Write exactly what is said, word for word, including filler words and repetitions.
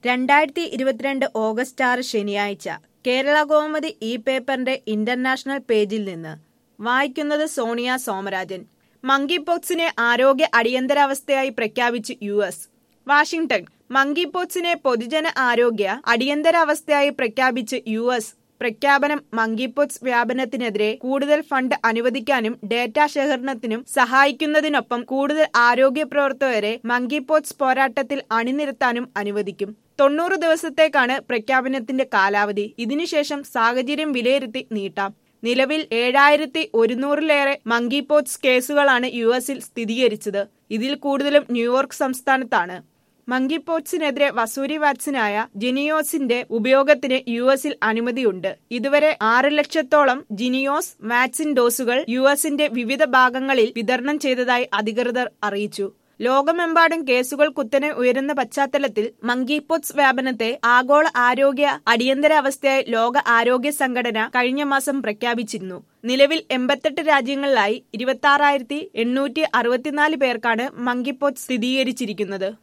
രണ്ടായിരത്തി ഇരുപത്തിരണ്ട് ഓഗസ്റ്റ് ആറ് ശനിയാഴ്ച കേരള കൗമുദി ഈ പേപ്പറിന്റെ ഇന്റർനാഷണൽ പേജിൽ നിന്ന് വായിക്കുന്നത് സോണിയ സോമരാജൻ. മങ്കി പോക്സിനെ ആരോഗ്യ അടിയന്തരാവസ്ഥയായി പ്രഖ്യാപിച്ച് യു എസ്. വാഷിംഗ്ടൺ. മങ്കി പോക്സിനെ പൊതുജന ആരോഗ്യ അടിയന്തരാവസ്ഥയായി പ്രഖ്യാപിച്ച് യു എസ്. പ്രഖ്യാപനം മങ്കി പോക്സ് വ്യാപനത്തിനെതിരെ കൂടുതൽ ഫണ്ട് അനുവദിക്കാനും ഡേറ്റാ ശേഖരണത്തിനും സഹായിക്കുന്നതിനൊപ്പം കൂടുതൽ ആരോഗ്യ പ്രവർത്തകരെ മങ്കി പോക്സ് പോരാട്ടത്തിൽ അണിനിരത്താനും അനുവദിക്കും. തൊണ്ണൂറ് ദിവസത്തേക്കാണ് പ്രഖ്യാപനത്തിന്റെ കാലാവധി. ഇതിനുശേഷം സാഹചര്യം വിലയിരുത്തി നീട്ടാം. നിലവിൽ ഏഴായിരത്തി ഒരുന്നൂറിലേറെ മങ്കി പോക്സ് കേസുകളാണ് യു എസിൽ സ്ഥിരീകരിച്ചത്. ഇതിൽ കൂടുതലും ന്യൂയോർക്ക് സംസ്ഥാനത്താണ്. മങ്കി പോക്സിനെതിരെ വസൂരി വാക്സിനായ ജിനിയോസിന്റെ ഉപയോഗത്തിന് യു എസിൽ അനുമതിയുണ്ട്. ഇതുവരെ ആറ് ലക്ഷത്തോളം ജിനിയോസ് വാക്സിൻ ഡോസുകൾ യു എസിന്റെ വിവിധ ഭാഗങ്ങളിൽ വിതരണം ചെയ്തതായി അധികൃതർ അറിയിച്ചു. ലോകമെമ്പാടും കേസുകൾ കുത്തനെ ഉയരുന്ന പശ്ചാത്തലത്തിൽ മങ്കി പോക്സ് വ്യാപനത്തെ ആഗോള ആരോഗ്യ അടിയന്തരാവസ്ഥയായി ലോക ആരോഗ്യ സംഘടന കഴിഞ്ഞ മാസം പ്രഖ്യാപിച്ചിരുന്നു. നിലവിൽ എൺപത്തെട്ട് രാജ്യങ്ങളിലായി ഇരുപത്തി ആറായിരത്തി എണ്ണൂറ്റി അറുപത്തിനാല് പേർക്കാണ് മങ്കി പോക്സ് സ്ഥിരീകരിച്ചിരിക്കുന്നത്.